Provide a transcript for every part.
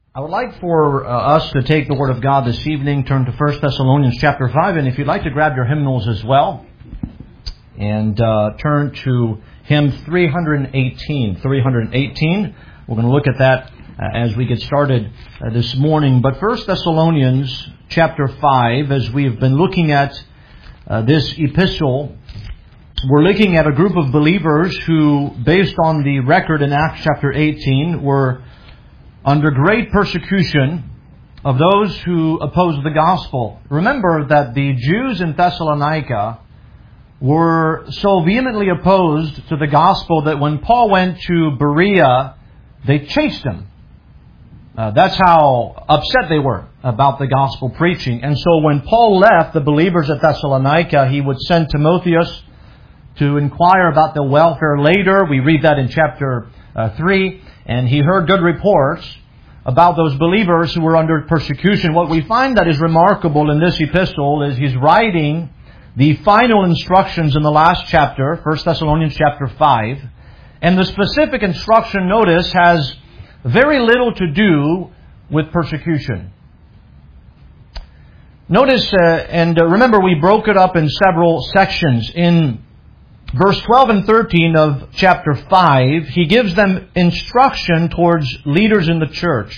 I would like for us to take the Word of God this evening, turn to 1 Thessalonians chapter 5, and if you'd like to grab your hymnals as well, and turn to hymn 318. 318. We're going to look at that as we get started this morning. But 1 Thessalonians chapter 5, as we've been looking at this epistle, we're looking at a group of believers who, based on the record in Acts chapter 18, were under great persecution of those who opposed the gospel. Remember that the Jews in Thessalonica were so vehemently opposed to the gospel that when Paul went to Berea, they chased him. That's how upset they were about the gospel preaching. And so when Paul left the believers at Thessalonica, he would send Timotheus to inquire about their welfare later. We read that in chapter 3. And he heard good reports about those believers who were under persecution. What we find that is remarkable in this epistle is he's writing the final instructions in the last chapter, 1 Thessalonians chapter 5. And the specific instruction, notice, has very little to do with persecution. Notice, remember we broke it up in several sections. In verse 12 and 13 of chapter 5, he gives them instruction towards leaders in the church.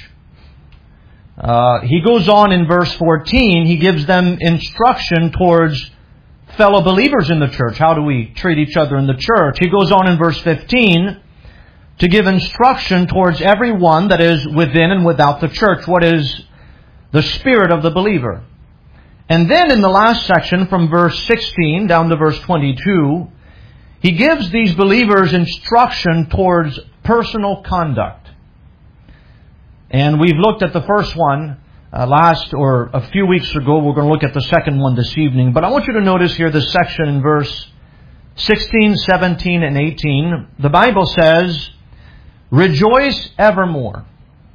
He goes on in verse 14, he gives them instruction towards fellow believers in the church. How do we treat each other in the church? He goes on in verse 15 to give instruction towards everyone that is within and without the church. What is the spirit of the believer? And then in the last section, from verse 16 down to verse 22, he gives these believers instruction towards personal conduct. And we've looked at the first one a few weeks ago. We're going to look at the second one this evening. But I want you to notice here this section in verse 16, 17, and 18. The Bible says, "Rejoice evermore.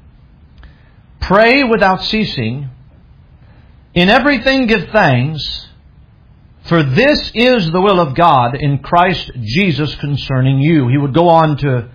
Pray without ceasing. In everything give thanks. For this is the will of God in Christ Jesus concerning you." He would go on to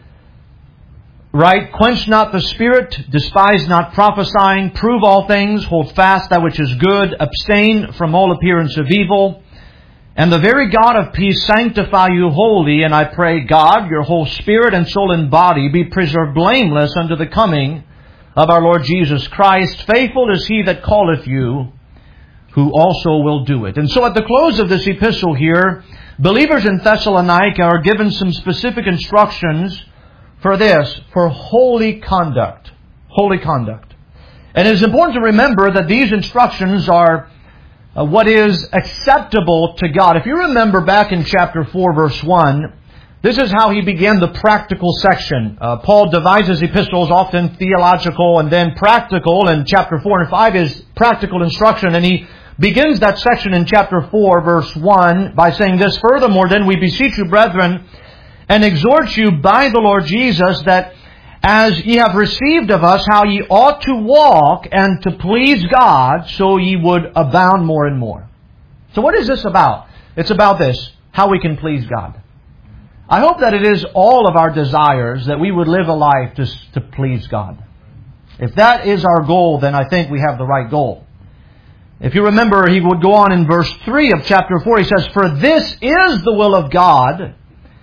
write, "Quench not the spirit, despise not prophesying, prove all things, hold fast that which is good, abstain from all appearance of evil. And the very God of peace sanctify you wholly, and I pray God, your whole spirit and soul and body be preserved blameless unto the coming of our Lord Jesus Christ. Faithful is He that calleth you, who also will do it." And so at the close of this epistle here, believers in Thessalonica are given some specific instructions for this, for holy conduct. Holy conduct. And it is important to remember that these instructions are what is acceptable to God. If you remember back in chapter 4, verse 1, this is how he began the practical section. Paul divides his epistles, often theological and then practical, and chapter 4 and 5 is practical instruction. And he begins that section in chapter 4, verse 1, by saying this, "Furthermore, then we beseech you, brethren, and exhort you by the Lord Jesus, that as ye have received of us how ye ought to walk and to please God, so ye would abound more and more." So what is this about? It's about this, how we can please God. I hope that it is all of our desires that we would live a life to please God. If that is our goal, then I think we have the right goal. If you remember, he would go on in verse 3 of chapter 4. He says, "For this is the will of God,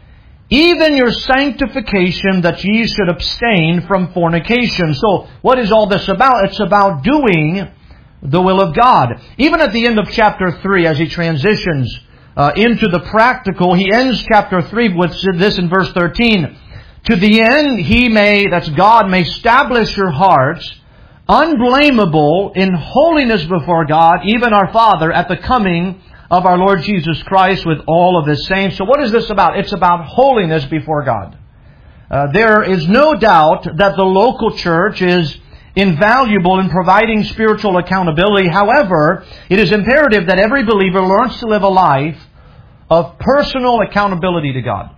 even your sanctification, that ye should abstain from fornication." So, what is all this about? It's about doing the will of God. Even at the end of chapter 3, as he transitions into the practical, he ends chapter 3 with this in verse 13. "To the end God may establish your hearts unblameable in holiness before God, even our Father, at the coming of our Lord Jesus Christ with all of His saints." So what is this about? It's about holiness before God. There is no doubt that the local church is invaluable in providing spiritual accountability. However, it is imperative that every believer learns to live a life of personal accountability to God.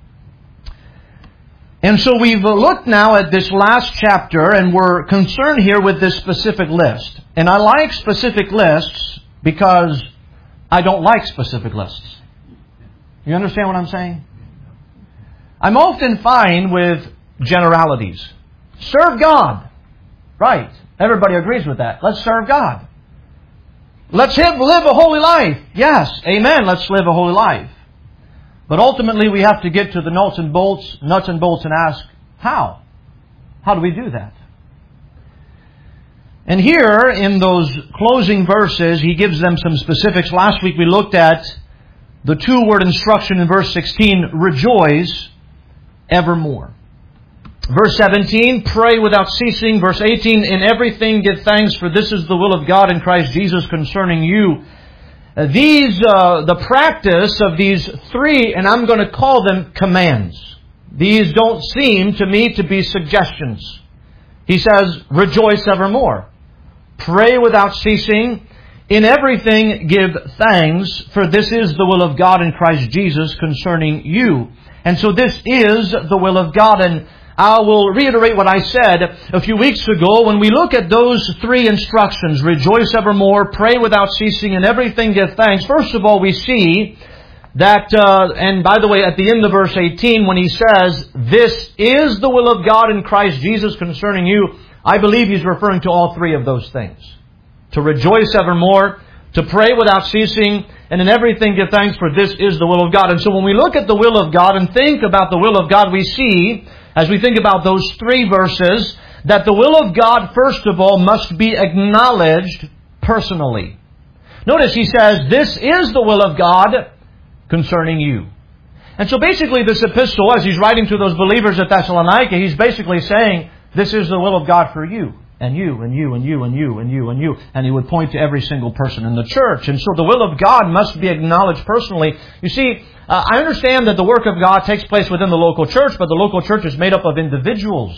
And so we've looked now at this last chapter, and we're concerned here with this specific list. And I like specific lists because I don't like specific lists. You understand what I'm saying? I'm often fine with generalities. Serve God. Right. Everybody agrees with that. Let's serve God. Let's live a holy life. Yes. Amen. Let's live a holy life. But ultimately we have to get to the nuts and bolts and ask, how? How do we do that? And here in those closing verses, he gives them some specifics. Last week we looked at the two-word instruction in verse 16, rejoice evermore. Verse 17, pray without ceasing. Verse 18, in everything give thanks, for this is the will of God in Christ Jesus concerning you. The practice of these three, and I'm going to call them commands. These don't seem to me to be suggestions. He says, rejoice evermore. Pray without ceasing. In everything give thanks, for this is the will of God in Christ Jesus concerning you. And so this is the will of God. And I will reiterate what I said a few weeks ago. When we look at those three instructions, rejoice evermore, pray without ceasing, in everything give thanks. First of all, we see that, and by the way, at the end of verse 18, when he says, this is the will of God in Christ Jesus concerning you, I believe he's referring to all three of those things. To rejoice evermore, to pray without ceasing, and in everything give thanks, for this is the will of God. And so when we look at the will of God and think about the will of God, we see, as we think about those three verses, that the will of God, first of all, must be acknowledged personally. Notice he says, this is the will of God concerning you. And so basically this epistle, as he's writing to those believers at Thessalonica, he's basically saying, this is the will of God for you, and you, and you, and you, and you, and you, and you. And he would point to every single person in the church. And so the will of God must be acknowledged personally. You see, I understand that the work of God takes place within the local church, but the local church is made up of individuals.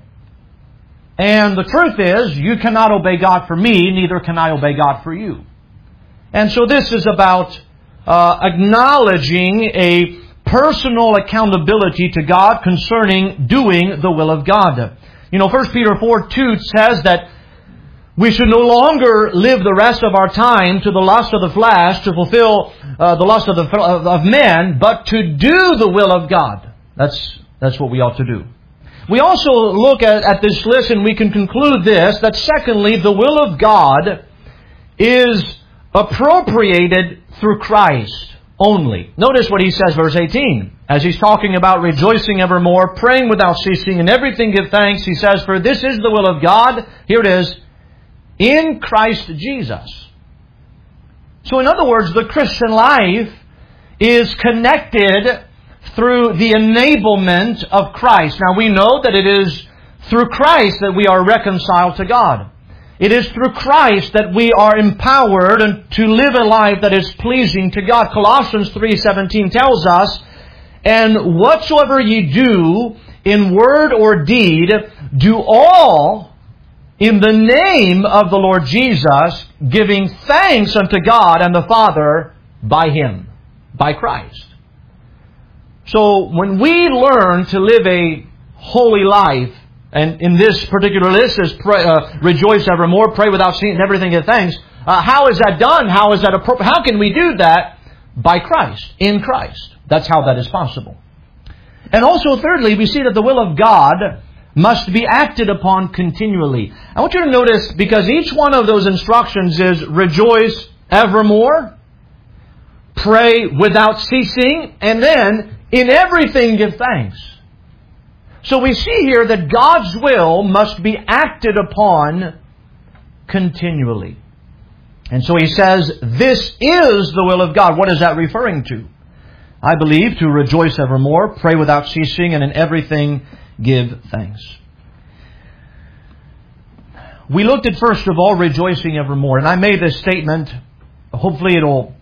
And the truth is, you cannot obey God for me, neither can I obey God for you. And so this is about acknowledging a personal accountability to God concerning doing the will of God. You know, 1 Peter 4:2 says that we should no longer live the rest of our time to the lust of the flesh, to fulfill the lust of men, but to do the will of God. That's what we ought to do. We also look at this list and we can conclude this, that secondly, the will of God is appropriated through Christ only. Notice what he says, verse 18. As he's talking about rejoicing evermore, praying without ceasing, in everything give thanks, he says, for this is the will of God, here it is, in Christ Jesus. So in other words, the Christian life is connected through the enablement of Christ. Now we know that it is through Christ that we are reconciled to God. It is through Christ that we are empowered to live a life that is pleasing to God. Colossians 3:17 tells us, and whatsoever ye do in word or deed, do all in the name of the Lord Jesus, giving thanks unto God and the Father by Him, by Christ. So when we learn to live a holy life, and in this particular list is rejoice evermore, pray without ceasing, and everything give thanks. How is that done? How is that appropriate? How can we do that? By Christ, in Christ. That's how that is possible. And also, thirdly, we see that the will of God must be acted upon continually. I want you to notice, because each one of those instructions is rejoice evermore, pray without ceasing, and then in everything give thanks. So we see here that God's will must be acted upon continually. And so he says, this is the will of God. What is that referring to? I believe to rejoice evermore, pray without ceasing, and in everything give thanks. We looked at, first of all, rejoicing evermore. And I made this statement. Hopefully it'll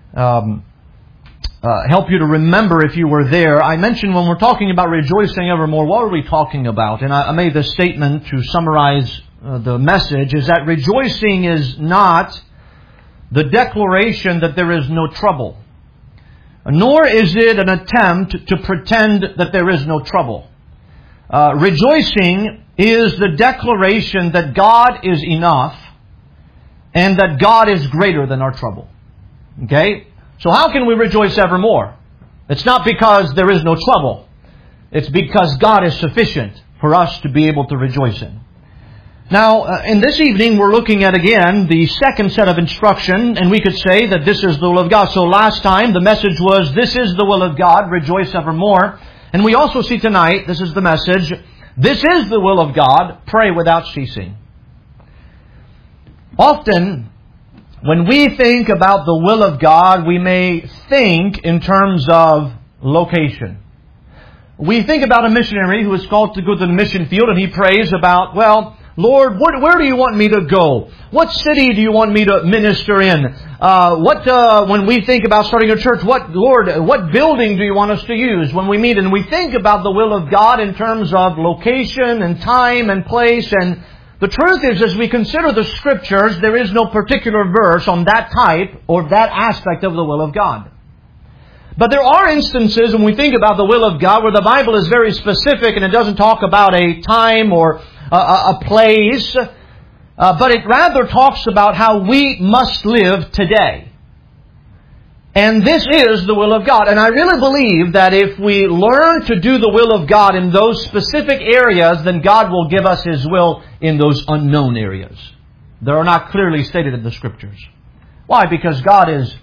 help you to remember if you were there. I mentioned when we're talking about rejoicing evermore, what are we talking about? And I made this statement to summarize the message, is that rejoicing is not the declaration that there is no trouble. Nor is it an attempt to pretend that there is no trouble. Rejoicing is the declaration that God is enough and that God is greater than our trouble. Okay? So how can we rejoice evermore? It's not because there is no trouble. It's because God is sufficient for us to be able to rejoice in. Now, in this evening, we're looking at, again, the second set of instruction, and we could say that this is the will of God. So last time, the message was, this is the will of God, rejoice evermore. And we also see tonight, this is the message, this is the will of God, pray without ceasing. Often, when we think about the will of God, we may think in terms of location. We think about a missionary who is called to go to the mission field, and he prays about, well, Lord, where do you want me to go? What city do you want me to minister in? When we think about starting a church, what building do you want us to use when we meet? And we think about the will of God in terms of location and time and place. And the truth is, as we consider the Scriptures, there is no particular verse on that type or that aspect of the will of God. But there are instances when we think about the will of God where the Bible is very specific and it doesn't talk about a time or a place, but it rather talks about how we must live today. And this is the will of God. And I really believe that if we learn to do the will of God in those specific areas, then God will give us His will in those unknown areas that are not clearly stated in the Scriptures. Why? Because God is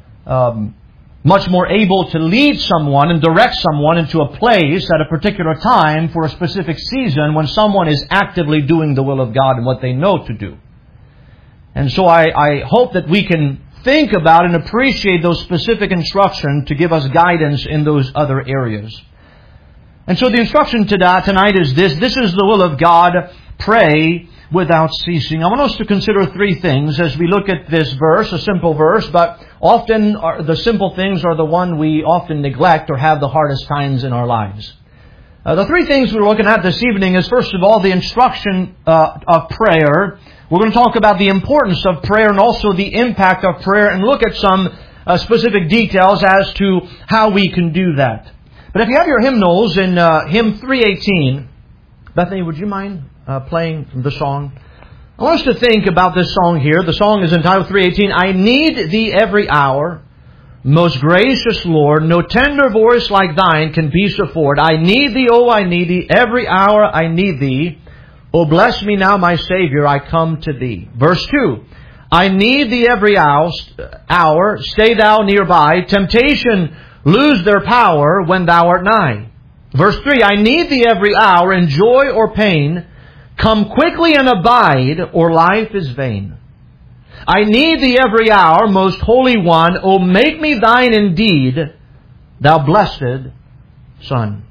much more able to lead someone and direct someone into a place at a particular time for a specific season when someone is actively doing the will of God and what they know to do. And so I hope that we can think about and appreciate those specific instructions to give us guidance in those other areas. And so the instruction tonight is this. This is the will of God. Pray without ceasing. I want us to consider three things as we look at this verse, a simple verse, but often the simple things are the one we often neglect or have the hardest times in our lives. The three things we're looking at this evening is, first of all, the instruction of prayer. We're going to talk about the importance of prayer and also the impact of prayer and look at some specific details as to how we can do that. But if you have your hymnals in hymn 318, Bethany, would you mind playing the song? I want us to think about this song here. The song is entitled 318, I Need Thee Every Hour, Most Gracious Lord, No tender voice like Thine can peace afford. I need Thee, oh, I need Thee, every hour I need Thee. Oh, bless me now, my Savior, I come to Thee. Verse 2, I need Thee every hour, stay Thou nearby. Temptation lose their power when Thou art nigh. Verse 3, I need Thee every hour, in joy or pain. Come quickly and abide, or life is vain. I need Thee every hour, most Holy One. O make me Thine indeed, Thou blessed Son.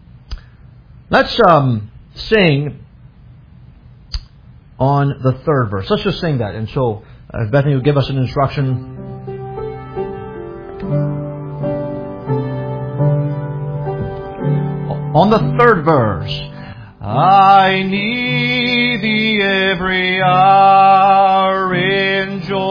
Let's sing on the third verse. Let's just sing that. And so Bethany will give us an instruction. On the third verse. I need Thee every hour, in joy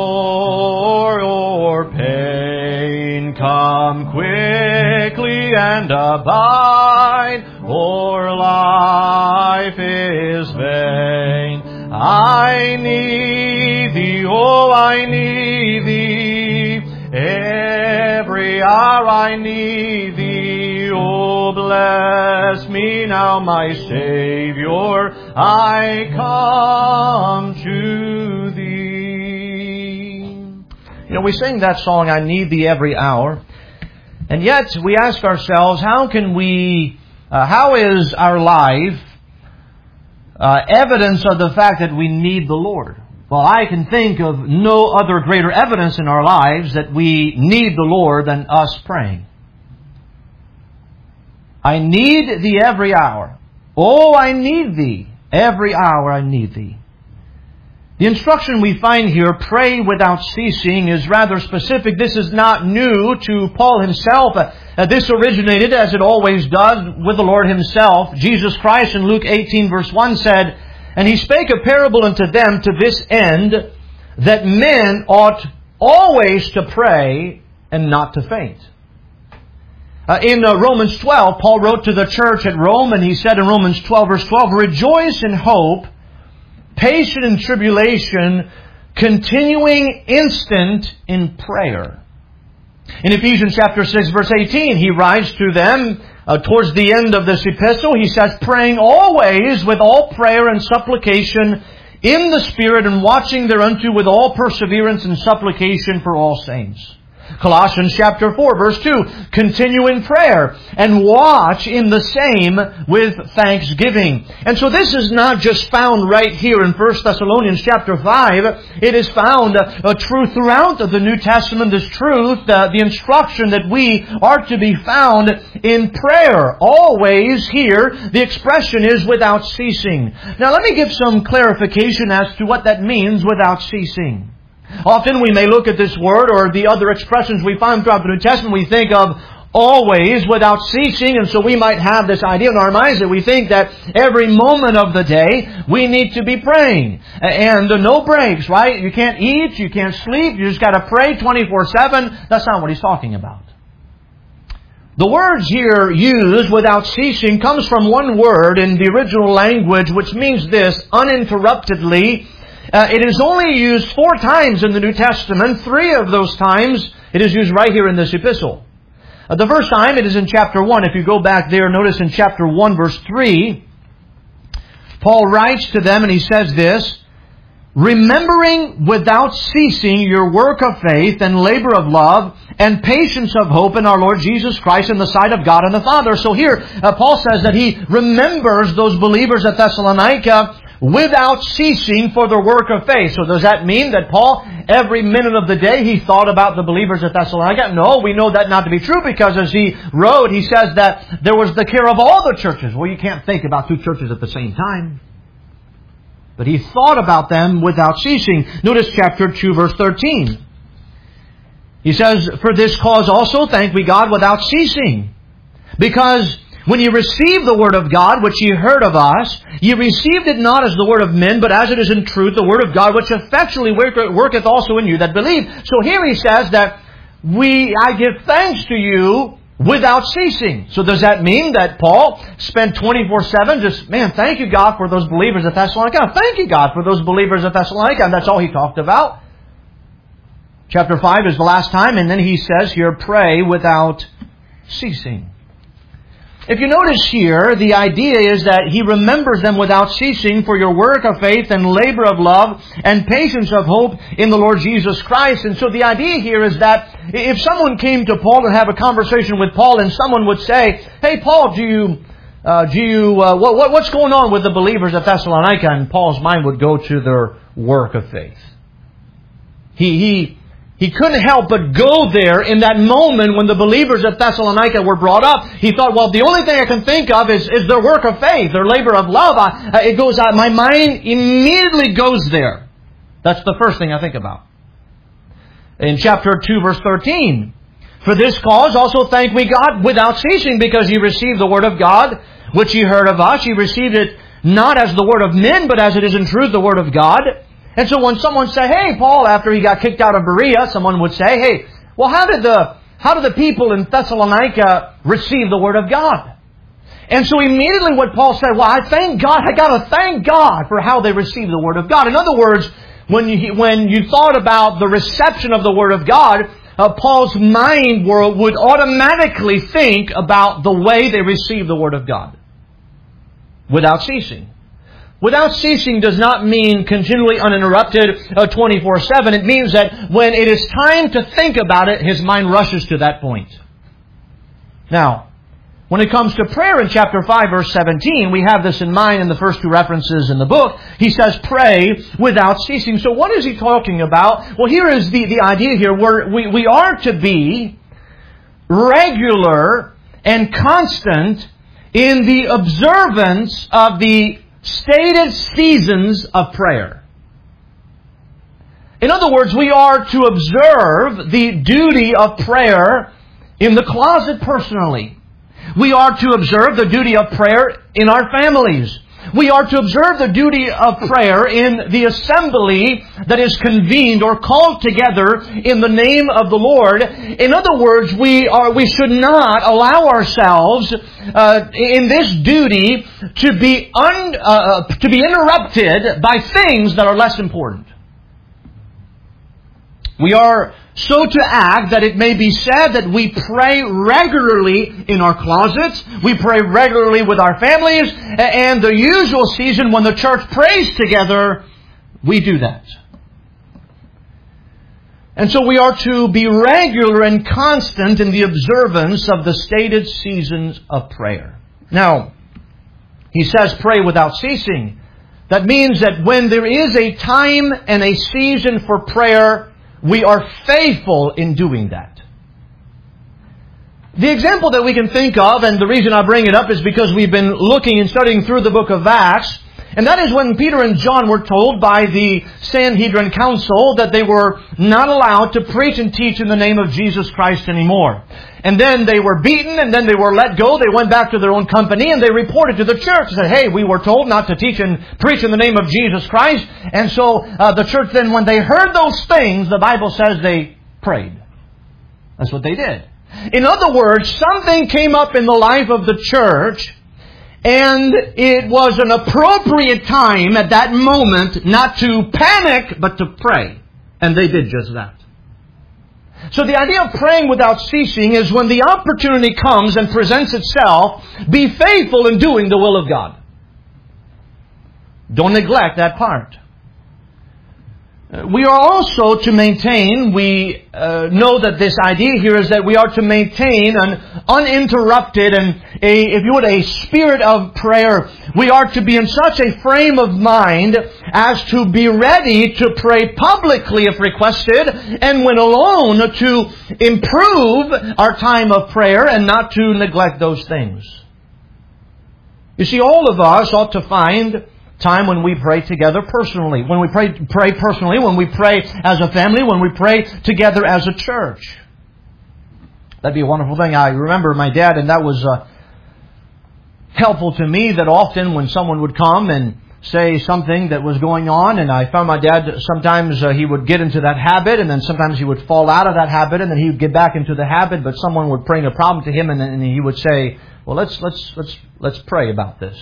or pain. Come quickly and abide, or life is vain. I need Thee, oh, I need Thee, every hour I need Thee. Oh, bless me now, my Savior, I come to Thee. You know, we sing that song, I need Thee every hour, and yet we ask ourselves, how is our life evidence of the fact that we need the Lord? Well, I can think of no other greater evidence in our lives that we need the Lord than us praying. I need Thee every hour. Oh, I need Thee. Every hour I need Thee. The instruction we find here, pray without ceasing, is rather specific. This is not new to Paul himself. This originated, as it always does, with the Lord Himself. Jesus Christ in Luke 18 verse 1 said, And He spake a parable unto them to this end, that men ought always to pray and not to faint. In Romans 12, Paul wrote to the church at Rome, and he said in Romans 12 verse 12, Rejoice in hope, patient in tribulation, continuing instant in prayer. In Ephesians chapter 6 verse 18, he writes to them towards the end of this epistle, he says, praying always with all prayer and supplication in the Spirit, and watching thereunto with all perseverance and supplication for all saints. Colossians chapter 4, verse 2, continue in prayer and watch in the same with thanksgiving. And so this is not just found right here in 1 Thessalonians chapter 5. It is found a truth throughout the New Testament, this truth, the instruction that we are to be found in prayer. Always here, the expression is without ceasing. Now let me give some clarification as to what that means, without ceasing. Often we may look at this word or the other expressions we find throughout the New Testament. We think of always without ceasing, and so we might have this idea in our minds that we think that every moment of the day we need to be praying. And no breaks, right? You can't eat, you can't sleep, you just got to pray 24/7. That's not what he's talking about. The words here used, without ceasing, comes from one word in the original language, which means this: uninterruptedly. It is only used 4 times in the New Testament. 3 of those times it is used right here in this epistle. The first time it is in chapter 1. If you go back there, notice in chapter 1 verse 3, Paul writes to them and he says this: remembering without ceasing your work of faith and labor of love and patience of hope in our Lord Jesus Christ in the sight of God and the Father. So here Paul says that he remembers those believers at Thessalonica without ceasing for their work of faith. So does that mean that Paul, every minute of the day, he thought about the believers at Thessalonica? No, we know that not to be true, because as he wrote, he says that there was the care of all the churches. Well, you can't think about 2 churches at the same time. But he thought about them without ceasing. Notice chapter 2, verse 13. He says, for this cause also thank we God without ceasing, because when ye received the word of God, which ye heard of us, ye received it not as the word of men, but as it is in truth the word of God, which effectually worketh also in you that believe. So here he says that I give thanks to you without ceasing. So does that mean that Paul spent 24/7 just, thank you God for those believers at Thessalonica. Thank you God for those believers at Thessalonica. And that's all he talked about. Chapter 5 is the last time, and then he says here, pray without ceasing. If you notice here, the idea is that he remembers them without ceasing for your work of faith and labor of love and patience of hope in the Lord Jesus Christ. And so the idea here is that if someone came to Paul and have a conversation with Paul, and someone would say, hey Paul, what's going on with the believers at Thessalonica? And Paul's mind would go to their work of faith. He couldn't help but go there in that moment when the believers at Thessalonica were brought up. He thought, well, the only thing I can think of is their work of faith, their labor of love. My mind immediately goes there. That's the first thing I think about. In chapter 2, verse 13, for this cause also thank we God without ceasing, because ye received the word of God, which ye heard of us. Ye received it not as the word of men, but as it is in truth the word of God. And so when someone say, hey, Paul, after he got kicked out of Berea, someone would say, hey, well, how did the people in Thessalonica receive the word of God? And so immediately what Paul said, well, I got to thank God for how they received the word of God. In other words, when you thought about the reception of the word of God, Paul's mind would automatically think about the way they received the word of God without ceasing. Without ceasing does not mean continually uninterrupted 24/7. It means that when it is time to think about it, his mind rushes to that point. Now, when it comes to prayer in chapter 5, verse 17, we have this in mind in the first 2 references in the book. He says, pray without ceasing. So what is he talking about? Well, here is the idea here, where we are to be regular and constant in the observance of the stated seasons of prayer. In other words, we are to observe the duty of prayer in the closet personally. We are to observe the duty of prayer in our families. We are to observe the duty of prayer in the assembly that is convened or called together in the name of the Lord. In other words, we should not allow ourselves in this duty to be interrupted by things that are less important. We are so to act that it may be said that we pray regularly in our closets, we pray regularly with our families, and the usual season when the church prays together, We do that. And so we are to be regular and constant in the observance of the stated seasons of prayer. Now, he says pray without ceasing. That means that when there is a time and a season for prayer, we are faithful in doing that. The example that we can think of, and the reason I bring it up is because we've been looking and studying through the book of Acts, and that is when Peter and John were told by the Sanhedrin Council that they were not allowed to preach and teach in the name of Jesus Christ anymore. And then they were beaten, and then they were let go. They went back to their own company, and they reported to the church and said, hey, we were told not to teach and preach in the name of Jesus Christ. And so the church then, when they heard those things, the Bible says they prayed. That's what they did. In other words, something came up in the life of the church, and it was an appropriate time at that moment not to panic, but to pray. And they did just that. So the idea of praying without ceasing is when the opportunity comes and presents itself, be faithful in doing the will of God. Don't neglect that part. We are also to maintain, we know that this idea here is that we are to maintain an uninterrupted and a spirit of prayer. We are to be in such a frame of mind as to be ready to pray publicly if requested, and when alone to improve our time of prayer and not to neglect those things. You see, all of us ought to find time when we pray together personally. When we pray personally, when we pray as a family, when we pray together as a church. That'd be a wonderful thing. I remember my dad, and that was helpful to me, that often when someone would come and say something that was going on, and I found my dad, sometimes he would get into that habit, and then sometimes he would fall out of that habit, and then he would get back into the habit, but someone would bring a problem to him, and then he would say, well, let's pray about this.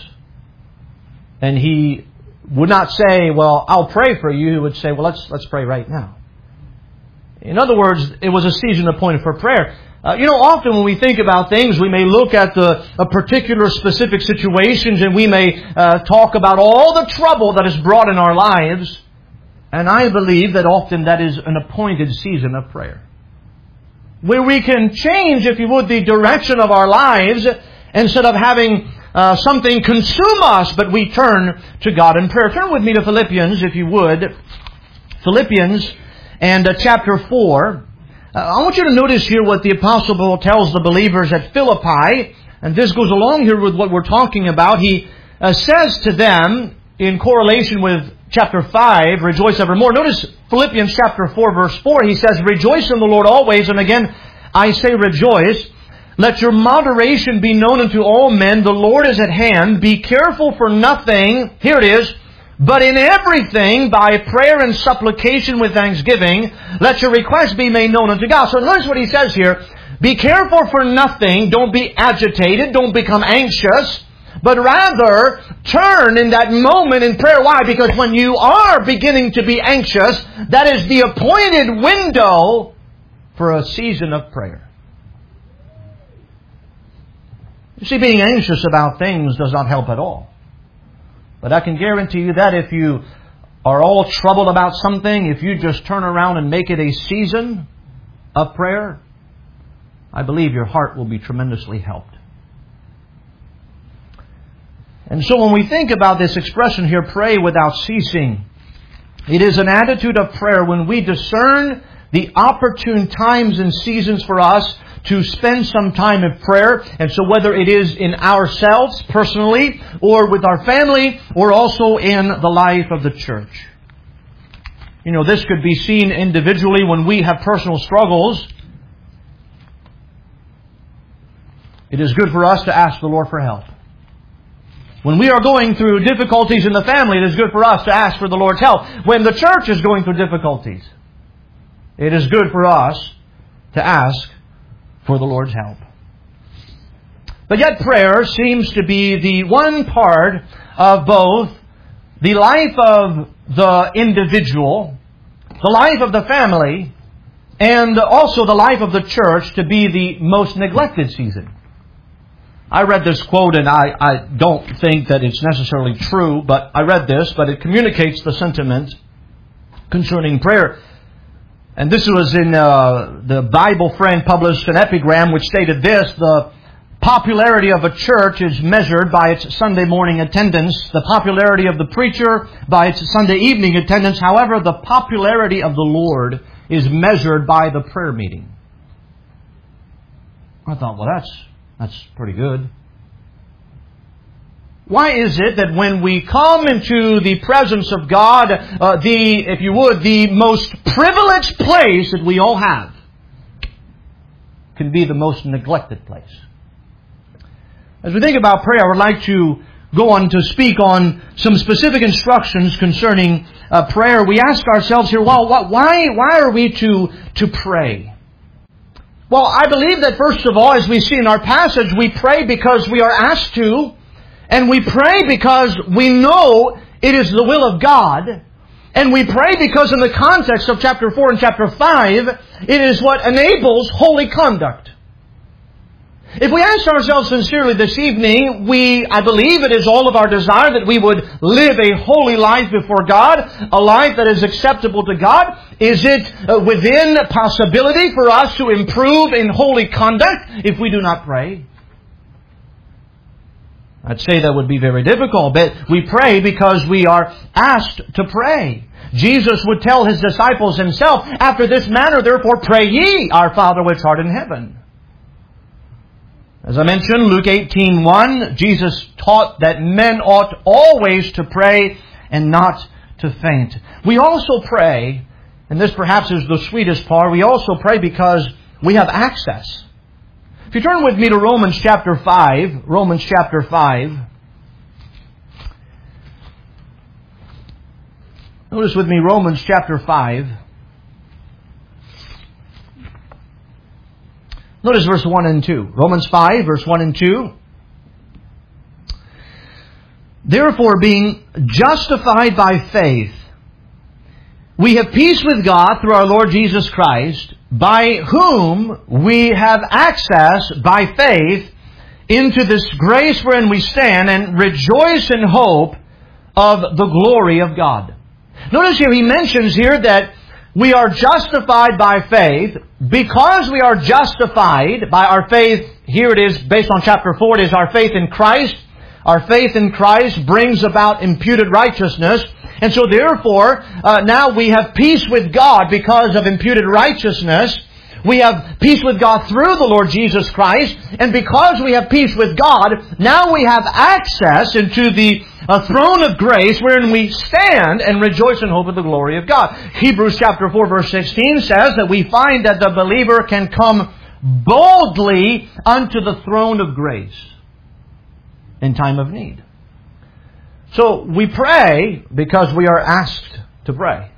And he would not say, well, I'll pray for you. He would say, well, let's pray right now. In other words, it was a season appointed for prayer. Often when we think about things, we may look at a particular specific situations, and we may talk about all the trouble that is brought in our lives. And I believe that often that is an appointed season of prayer, where we can change, if you would, the direction of our lives, instead of having something consume us, but we turn to God in prayer. Turn with me to Philippians, if you would. Philippians and chapter 4. I want you to notice here what the Apostle Paul tells the believers at Philippi. And this goes along here with what we're talking about. He says to them, in correlation with chapter 5, rejoice evermore. Notice Philippians chapter 4, verse 4. He says, rejoice in the Lord always. And again, I say rejoice. Let your moderation be known unto all men. The Lord is at hand. Be careful for nothing. Here it is. But in everything, by prayer and supplication with thanksgiving, let your requests be made known unto God. So notice what he says here. Be careful for nothing. Don't be agitated. Don't become anxious. But rather, turn in that moment in prayer. Why? Because when you are beginning to be anxious, that is the appointed window for a season of prayer. You see, being anxious about things does not help at all. But I can guarantee you that if you are all troubled about something, if you just turn around and make it a season of prayer, I believe your heart will be tremendously helped. And so when we think about this expression here, pray without ceasing, it is an attitude of prayer when we discern the opportune times and seasons for us to spend some time in prayer. And so whether it is in ourselves personally, or with our family, or also in the life of the church. This could be seen individually when we have personal struggles. It is good for us to ask the Lord for help. When we are going through difficulties in the family, it is good for us to ask for the Lord's help. When the church is going through difficulties, it is good for us to ask for the Lord's help. But yet prayer seems to be the one part of both the life of the individual, the life of the family, and also the life of the church to be the most neglected season. I read this quote, and I don't think that it's necessarily true, but I read this, but it communicates the sentiment. concerning prayer. And this was in the Bible Friend published an epigram which stated this: the popularity of a church is measured by its Sunday morning attendance, the popularity of the preacher by its Sunday evening attendance. However, the popularity of the Lord is measured by the prayer meeting. I thought, well, that's pretty good. Why is it that when we come into the presence of God, if you would, the most privileged place that we all have can be the most neglected place? As we think about prayer, I would like to go on to speak on some specific instructions concerning prayer. We ask ourselves here, well, why are we to pray? Well, I believe that first of all, as we see in our passage, we pray because we are asked to, and we pray because we know it is the will of God, and we pray because in the context of chapter 4 and chapter 5, it is what enables holy conduct. If we ask ourselves sincerely this evening, I believe it is all of our desire that we would live a holy life before God, a life that is acceptable to God. Is it within possibility for us to improve in holy conduct if we do not pray? I'd say that would be very difficult, but we pray because we are asked to pray. Jesus would tell His disciples Himself, "After this manner, therefore, pray ye, our Father which art in heaven." As I mentioned, Luke 18:1, Jesus taught that men ought always to pray and not to faint. We also pray, and this perhaps is the sweetest part, we also pray because we have access. If you turn with me to Romans chapter 5, Romans chapter 5. Notice with me Romans chapter 5. Notice verse 1 and 2. Romans 5, verse 1 and 2. Therefore, being justified by faith, we have peace with God through our Lord Jesus Christ, by whom we have access by faith into this grace wherein we stand and rejoice in hope of the glory of God. Notice here, he mentions here that we are justified by faith. Because we are justified by our faith, here it is based on chapter 4, it is our faith in Christ. Our faith in Christ brings about imputed righteousness. And so therefore, now we have peace with God because of imputed righteousness. We have peace with God through the Lord Jesus Christ. And because we have peace with God, now we have access into the throne of grace wherein we stand and rejoice in hope of the glory of God. Hebrews chapter 4 verse 16 says that we find that the believer can come boldly unto the throne of grace in time of need. So we pray because we are asked to pray.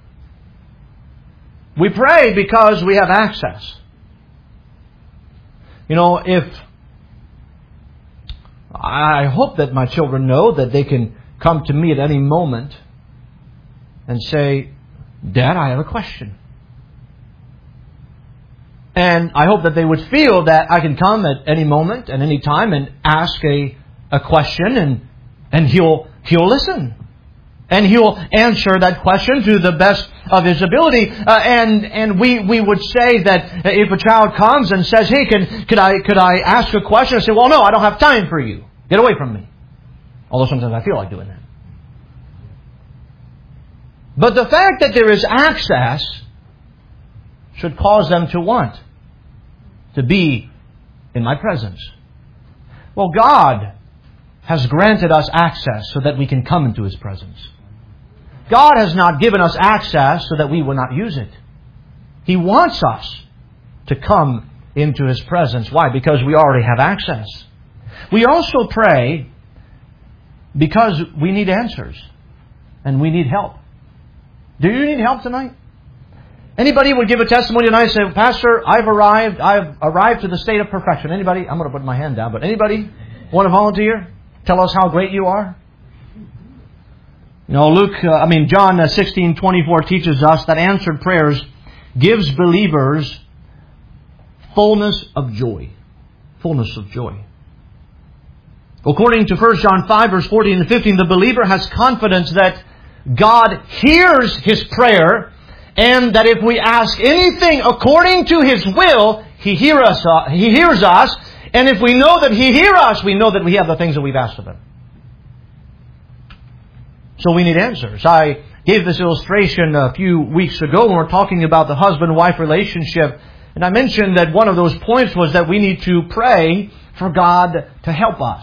We pray because we have access. You know, I hope that my children know that they can come to me at any moment and say, "Dad, I have a question." And I hope that they would feel that I can come at any moment, at any time, and ask a question, and he'll listen. And he'll answer that question to the best of his ability. And we would say that if a child comes and says, "Hey, could I ask a question?" I say, "Well, no, I don't have time for you. Get away from me." Although sometimes I feel like doing that. But the fact that there is access should cause them to want to be in my presence. Well, God has granted us access so that we can come into His presence. God has not given us access so that we will not use it. He wants us to come into His presence. Why? Because we already have access. We also pray because we need answers and we need help. Do you need help tonight? Anybody would give a testimony tonight and say, "Pastor, I've arrived to the state of perfection." Anybody? I'm going to put my hand down, but anybody want to volunteer? Tell us how great you are. You know, John 16:24 teaches us that answered prayers gives believers fullness of joy. Fullness of joy. According to 1 John 5 verse 14 and 15, the believer has confidence that God hears his prayer and that if we ask anything according to His will, He hears us. And if we know that He hears us, we know that we have the things that we've asked of Him. So we need answers. I gave this illustration a few weeks ago when we were talking about the husband-wife relationship. And I mentioned that one of those points was that we need to pray for God to help us.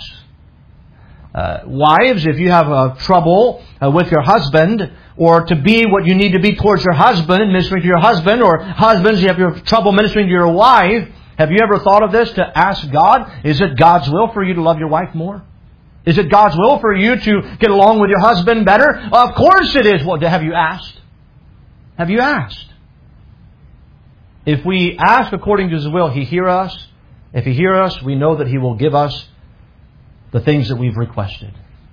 Wives, if you have trouble with your husband, or to be what you need to be towards your husband and ministering to your husband, or husbands, you have your trouble ministering to your wife, have you ever thought of this to ask God, is it God's will for you to love your wife more? Is it God's will for you to get along with your husband better? Of course it is. Well, have you asked? Have you asked? If we ask according to His will, He hears us. If He hears us, we know that He will give us the things that we've requested.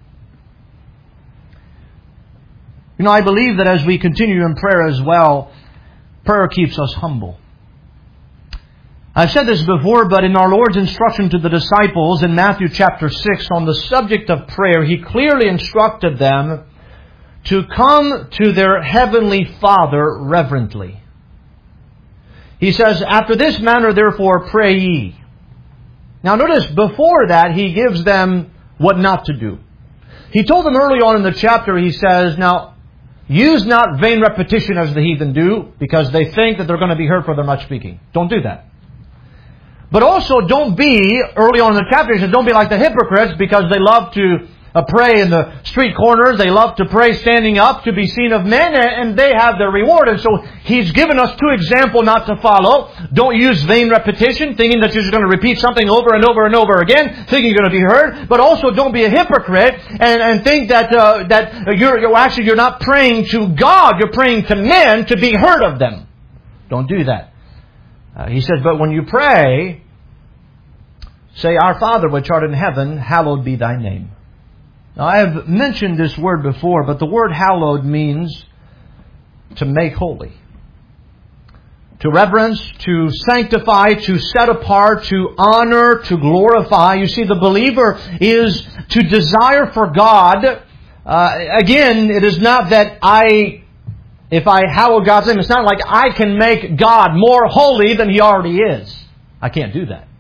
You know, I believe that as we continue in prayer as well, prayer keeps us humble. I've said this before, but in our Lord's instruction to the disciples in Matthew chapter 6 on the subject of prayer, He clearly instructed them to come to their heavenly Father reverently. He says, "After this manner therefore pray ye." Now notice, before that, He gives them what not to do. He told them early on in the chapter, He says, "Now, use not vain repetition as the heathen do, because they think that they're going to be heard for their much speaking." Don't do that. But also don't be, early on in the chapter, He says, don't be like the hypocrites, because they love to pray in the street corners. They love to pray standing up to be seen of men, and they have their reward. And so He's given us two examples not to follow. Don't use vain repetition, thinking that you're just going to repeat something over and over and over again, thinking you're going to be heard. But also don't be a hypocrite and think that you're not praying to God. You're praying to men to be heard of them. Don't do that. He says, "But when you pray, say, Our Father which art in heaven, hallowed be Thy name." Now, I have mentioned this word before, but the word hallowed means to make holy, to reverence, to sanctify, to set apart, to honor, to glorify. You see, the believer is to desire for God. Again, it is not that if I hallow God's name, it's not like I can make God more holy than He already is. I can't do that.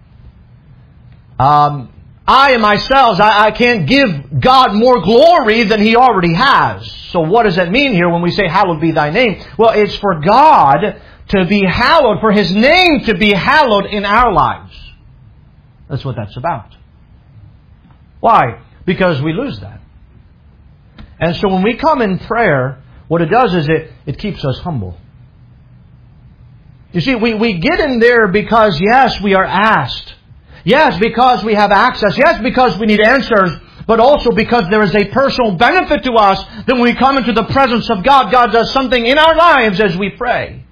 I and myself, I can't give God more glory than He already has. So what does that mean here when we say, "Hallowed be Thy name"? Well, it's for God to be hallowed, for His name to be hallowed in our lives. That's what that's about. Why? Because we lose that. And so when we come in prayer, what it does is it keeps us humble. You see, we get in there because, yes, we are asked. Yes, because we have access. Yes, because we need answers. But also because there is a personal benefit to us that when we come into the presence of God, God does something in our lives as we pray.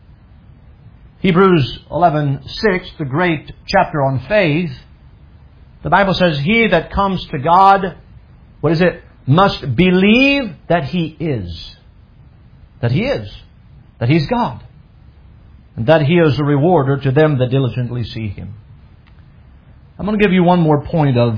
Hebrews 11:6, the great chapter on faith. The Bible says, "He that comes to God," what is it? "Must believe that He is." That He is. That He's God. And that He is a rewarder to them that diligently seek Him. I'm going to give you one more point of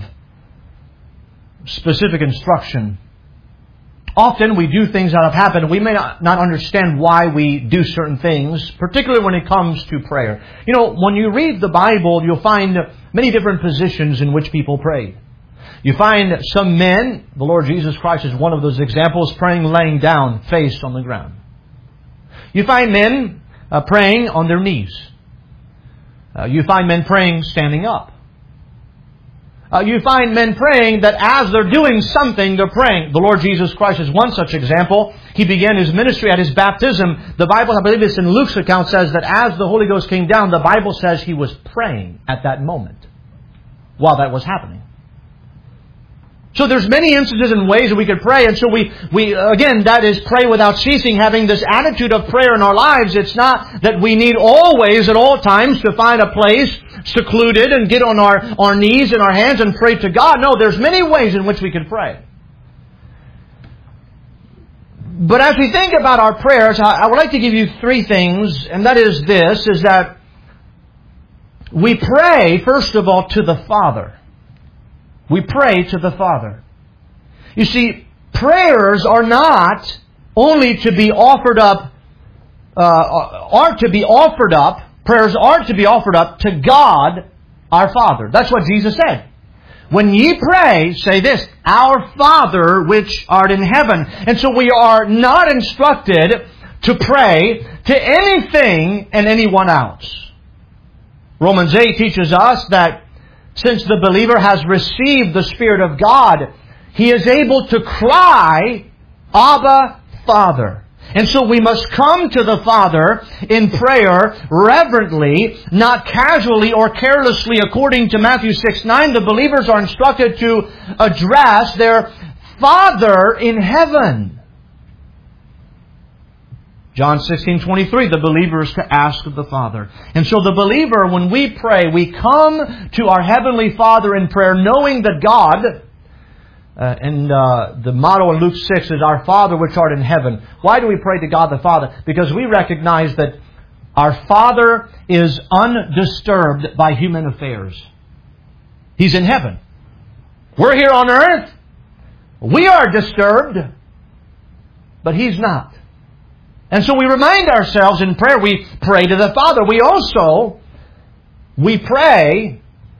specific instruction. Often we do things that have happened. We may not understand why we do certain things, particularly when it comes to prayer. You know, when you read the Bible, you'll find many different positions in which people pray. You find some men, the Lord Jesus Christ is one of those examples, praying laying down, face on the ground. You find men praying on their knees. You find men praying standing up. You find men praying that as they're doing something, they're praying. The Lord Jesus Christ is one such example. He began His ministry at His baptism. The Bible, I believe it's in Luke's account, says that as the Holy Ghost came down, the Bible says He was praying at that moment while that was happening. So there's many instances and ways that we could pray. And so we again, that is pray without ceasing, having this attitude of prayer in our lives. It's not that we need always, at all times, to find a place secluded and get on our knees and our hands and pray to God. No, there's many ways in which we can pray. But as we think about our prayers, I would like to give you three things, and that is this, is that we pray, first of all, to the Father. We pray to the Father. You see, prayers are not only to be offered up are to be offered up, prayers are to be offered up to God our Father. That's what Jesus said. When ye pray, say this, Our Father which art in heaven. And so we are not instructed to pray to anything and anyone else. Romans 8 teaches us that since the believer has received the Spirit of God, he is able to cry, Abba, Father. And so we must come to the Father in prayer reverently, not casually or carelessly. According to Matthew 6:9, the believers are instructed to address their Father in heaven. John 16:23, the believer is to ask of the Father. And so the believer, when we pray, we come to our Heavenly Father in prayer, knowing that God, and the motto in Luke 6 is, Our Father which art in heaven. Why do we pray to God the Father? Because we recognize that our Father is undisturbed by human affairs. He's in heaven. We're here on earth. We are disturbed, but He's not. And so we remind ourselves in prayer, we pray to the Father. We pray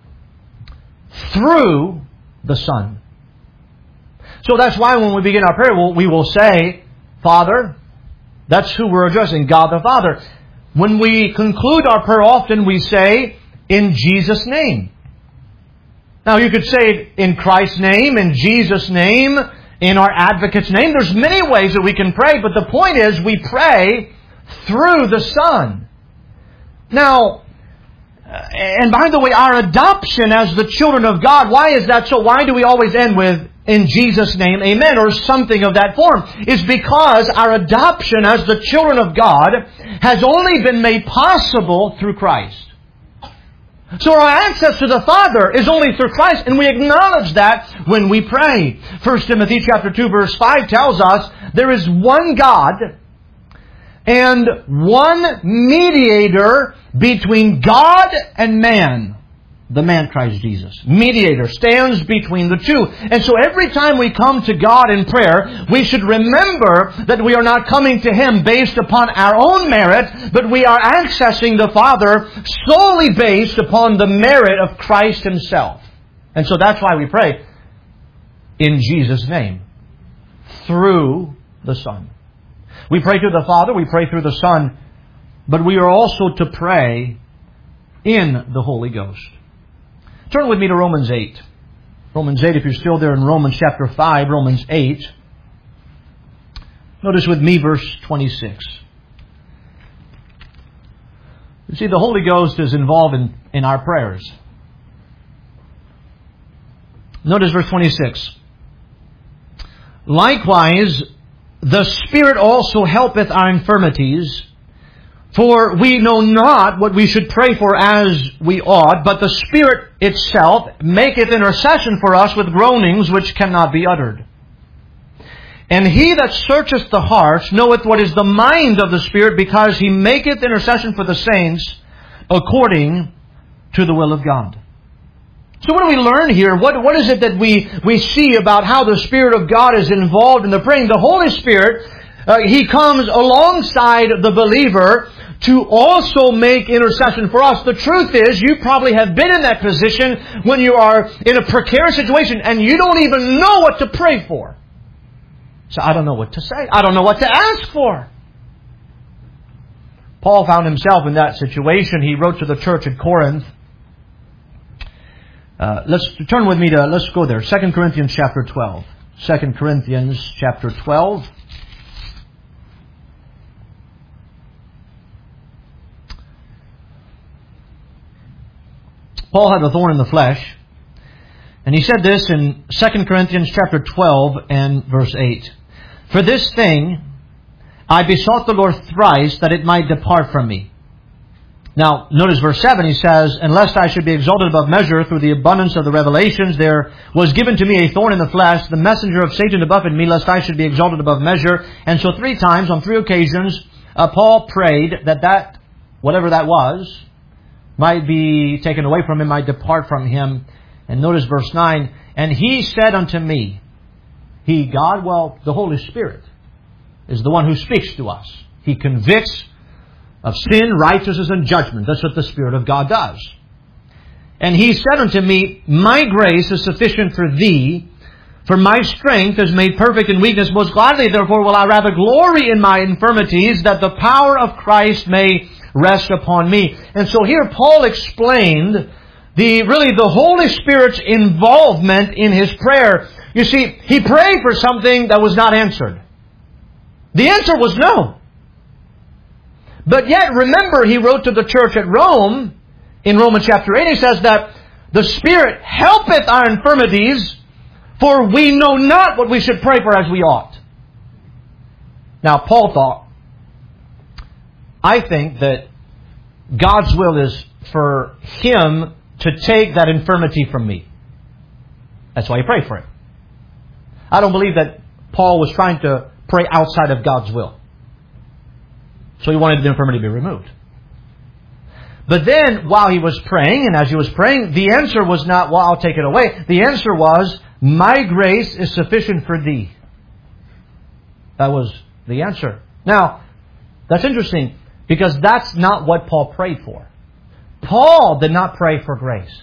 through the Son. So that's why when we begin our prayer, we will say, Father. That's who we're addressing, God the Father. When we conclude our prayer, often we say, in Jesus' name. Now you could say it in Christ's name, in Jesus' name, in our advocate's name. There's many ways that we can pray, but the point is we pray through the Son. Now, and by the way, our adoption as the children of God, why is that so? Why do we always end with, in Jesus' name, amen, or something of that form? It's because our adoption as the children of God has only been made possible through Christ. So our access to the Father is only through Christ, and we acknowledge that when we pray. 1 Timothy chapter 2 verse 5 tells us there is one God and one mediator between God and man. The man Christ Jesus. Mediator stands between the two. And so every time we come to God in prayer, we should remember that we are not coming to Him based upon our own merit, but we are accessing the Father solely based upon the merit of Christ Himself. And so that's why we pray in Jesus' name, through the Son. We pray to the Father, we pray through the Son, but we are also to pray in the Holy Ghost. Turn with me to Romans 8. Romans 8, if you're still there in Romans chapter 5, Romans 8. Notice with me verse 26. You see, the Holy Ghost is involved in our prayers. Notice verse 26. Likewise, the Spirit also helpeth our infirmities, for we know not what we should pray for as we ought, but the Spirit itself maketh intercession for us with groanings which cannot be uttered. And He that searcheth the hearts knoweth what is the mind of the Spirit, because He maketh intercession for the saints according to the will of God. So what do we learn here? What is it that we see about how the Spirit of God is involved in the praying? The Holy Spirit, He comes alongside the believer to also make intercession for us. The truth is, you probably have been in that position when you are in a precarious situation and you don't even know what to pray for. So I don't know what to say. I don't know what to ask for. Paul found himself in that situation. He wrote to the church at Corinth. Let's turn with me to, let's go there. 2 Corinthians chapter 12. 2 Corinthians chapter 12. Paul had a thorn in the flesh. And he said this in 2 Corinthians chapter 12 and verse 8. For this thing I besought the Lord thrice that it might depart from me. Now, notice verse 7, he says, And lest I should be exalted above measure through the abundance of the revelations, there was given to me a thorn in the flesh, the messenger of Satan to buffet me, lest I should be exalted above measure. And so 3 times, on 3 occasions, Paul prayed that whatever that was, might be taken away from him, might depart from him. And notice verse 9, And He said unto me, He, God, well, the Holy Spirit is the one who speaks to us. He convicts of sin, righteousness, and judgment. That's what the Spirit of God does. And He said unto me, My grace is sufficient for thee, for my strength is made perfect in weakness. Most gladly, therefore, will I rather glory in my infirmities, that the power of Christ may rest upon me. And so here Paul explained the Holy Spirit's involvement in his prayer. You see, he prayed for something that was not answered. The answer was no. But yet, remember, he wrote to the church at Rome, in Romans chapter 8, he says that the Spirit helpeth our infirmities, for we know not what we should pray for as we ought. Now, Paul thought, I think that God's will is for Him to take that infirmity from me. That's why he prayed for it. I don't believe that Paul was trying to pray outside of God's will. So he wanted the infirmity to be removed. But then, while he was praying, and as he was praying, the answer was not, well, I'll take it away. The answer was, my grace is sufficient for thee. That was the answer. Now, that's interesting, because that's not what Paul prayed for. Paul did not pray for grace.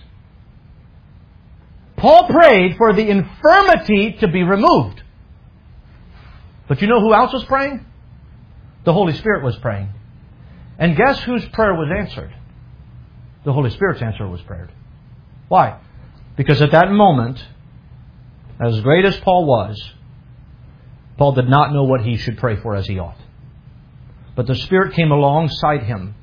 Paul prayed for the infirmity to be removed. But you know who else was praying? The Holy Spirit was praying. And guess whose prayer was answered? The Holy Spirit's answer was prayed. Why? Because at that moment, as great as Paul was, Paul did not know what he should pray for as he ought. But the Spirit came alongside him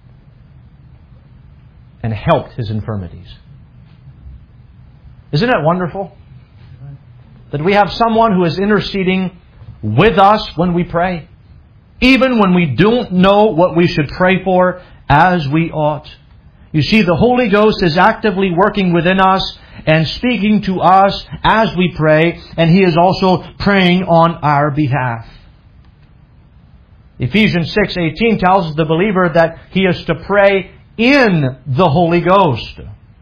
and helped his infirmities. Isn't that wonderful? That we have someone who is interceding with us when we pray, even when we don't know what we should pray for as we ought. You see, the Holy Ghost is actively working within us and speaking to us as we pray, and He is also praying on our behalf. Ephesians 6:18 tells the believer that he is to pray in the Holy Ghost.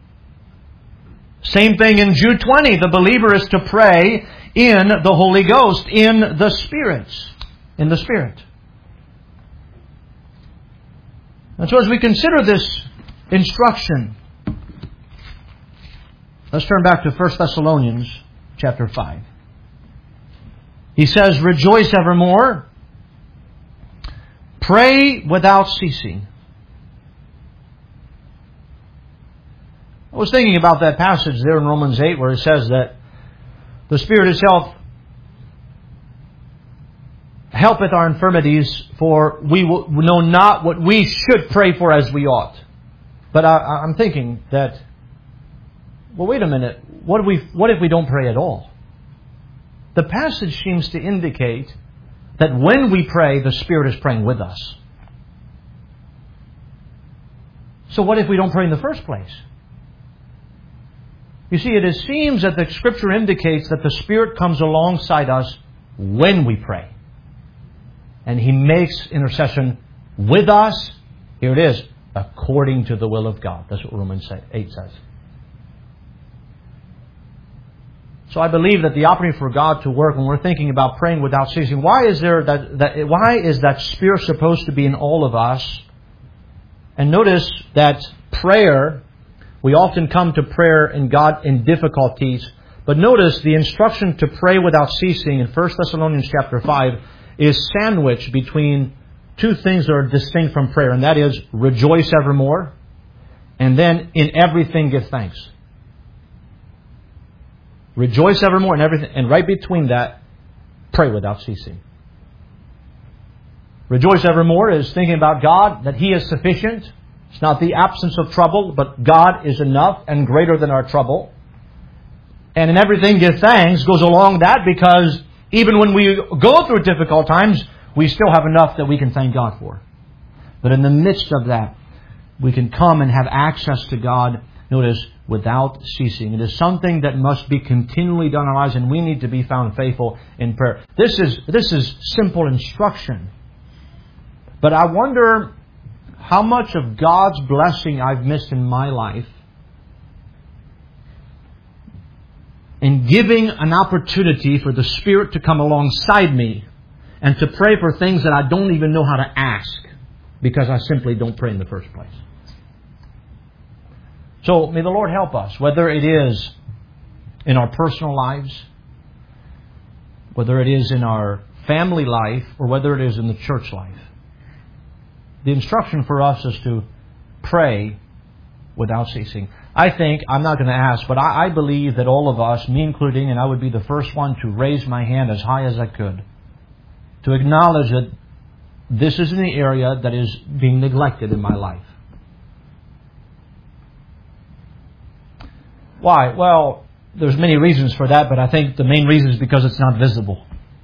Same thing in Jude 20. The believer is to pray in the Holy Ghost, in the Spirit. In the Spirit. And so as we consider this instruction, let's turn back to 1 Thessalonians chapter 5. He says, Rejoice evermore. Pray without ceasing. I was thinking about that passage there in Romans 8 where it says that the Spirit itself helpeth our infirmities, for we know not what we should pray for as we ought. But I'm thinking that, well, wait a minute. What if we don't pray at all? The passage seems to indicate that when we pray, the Spirit is praying with us. So what if we don't pray in the first place? You see, it seems that the Scripture indicates that the Spirit comes alongside us when we pray. And He makes intercession with us. Here it is, according to the will of God. That's what Romans 8 says. So I believe that the opportunity for God to work when we're thinking about praying without ceasing, why is that Spirit supposed to be in all of us? And notice that prayer, we often come to prayer in God in difficulties. But notice the instruction to pray without ceasing in 1 Thessalonians chapter 5 is sandwiched between two things that are distinct from prayer. And that is, rejoice evermore. And then, in everything give thanks. Rejoice evermore in everything. And right between that, pray without ceasing. Rejoice evermore is thinking about God, that He is sufficient. It's not the absence of trouble, but God is enough and greater than our trouble. And in everything give thanks goes along that, because even when we go through difficult times, we still have enough that we can thank God for. But in the midst of that, we can come and have access to God, notice, without ceasing. It is something that must be continually done in our lives, and we need to be found faithful in prayer. This is simple instruction. But I wonder how much of God's blessing I've missed in my life in giving an opportunity for the Spirit to come alongside me and to pray for things that I don't even know how to ask. because I simply don't pray in the first place. So may the Lord help us, whether it is in our personal lives, whether it is in our family life, or whether it is in the church life. The instruction for us is to pray without ceasing. I think, I'm not going to ask, but I believe that all of us, me including, and I would be the first one to raise my hand as high as I could, to acknowledge that this is an area that is being neglected in my life. Why? Well, there's many reasons for that, but I think the main reason is because it's not visible.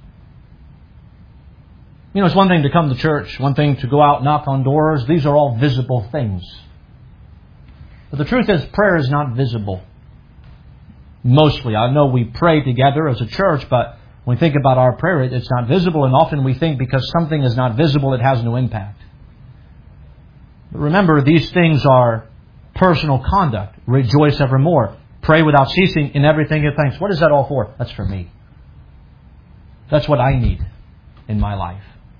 You know, it's one thing to come to church, one thing to go out, knock on doors. These are all visible things. But the truth is, prayer is not visible. Mostly. I know we pray together as a church, but when we think about our prayer, it's not visible. And often we think because something is not visible, it has no impact. But remember, these things are personal conduct. Rejoice evermore. Pray without ceasing, in everything give thanks. What is that all for? That's for me. That's what I need in my life.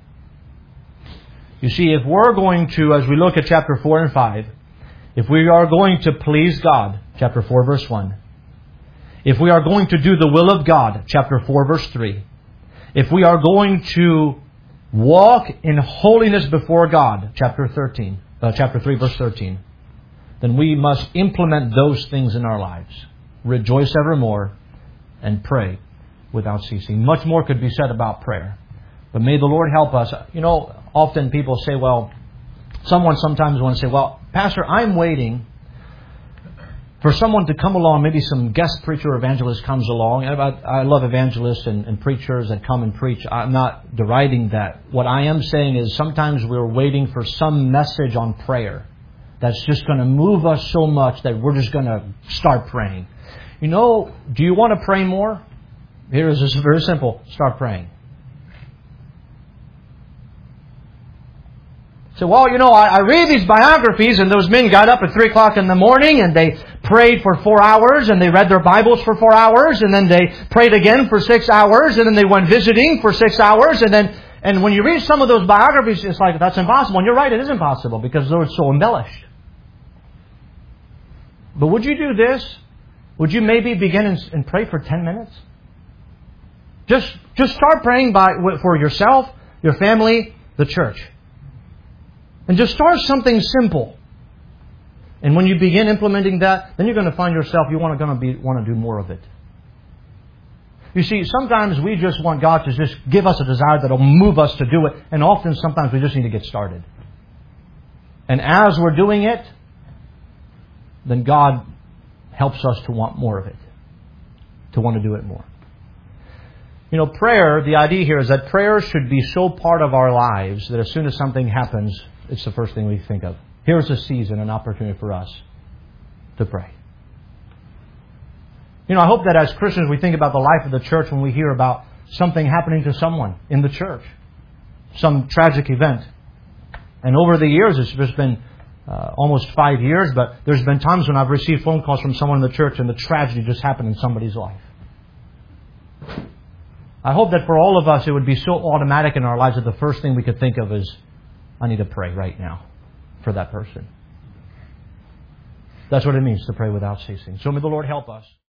You see, if we're going to, as we look at chapter 4 and 5, if we are going to please God, chapter 4, verse 1, if we are going to do the will of God, chapter 4, verse 3, if we are going to walk in holiness before God, chapter 3, verse 13, then we must implement those things in our lives. Rejoice evermore and pray without ceasing. Much more could be said about prayer. But may the Lord help us. You know, often people say, well, someone sometimes want to say, well, Pastor, I'm waiting for someone to come along, maybe some guest preacher or evangelist comes along. I love evangelists and preachers that come and preach. I'm not deriding that. What I am saying is sometimes we're waiting for some message on prayer that's just going to move us so much that we're just going to start praying. You know, do you want to pray more? Here is just very simple. Start praying. So, well, you know, I read these biographies and those men got up at 3 o'clock in the morning and they prayed for 4 hours and they read their Bibles for 4 hours and then they prayed again for 6 hours and then they went visiting for 6 hours and when you read some of those biographies, it's like, that's impossible. And you're right, it is impossible because they're so embellished. But would you do this? Would you maybe begin and pray for 10 minutes? Just start praying for yourself, your family, the church. And just start something simple. And when you begin implementing that, then you're going to find yourself, you want to do more of it. You see, sometimes we just want God to just give us a desire that will move us to do it. And often, sometimes we just need to get started. And as we're doing it, then God helps us to want more of it. To want to do it more. You know, prayer, the idea here is that prayer should be so part of our lives that as soon as something happens, it's the first thing we think of. Here's a season, an opportunity for us to pray. You know, I hope that as Christians we think about the life of the church when we hear about something happening to someone in the church. Some tragic event. And over the years, it's just been almost 5 years, but there's been times when I've received phone calls from someone in the church and the tragedy just happened in somebody's life. I hope that for all of us it would be so automatic in our lives that the first thing we could think of is, I need to pray right now for that person. That's what it means to pray without ceasing. So may the Lord help us.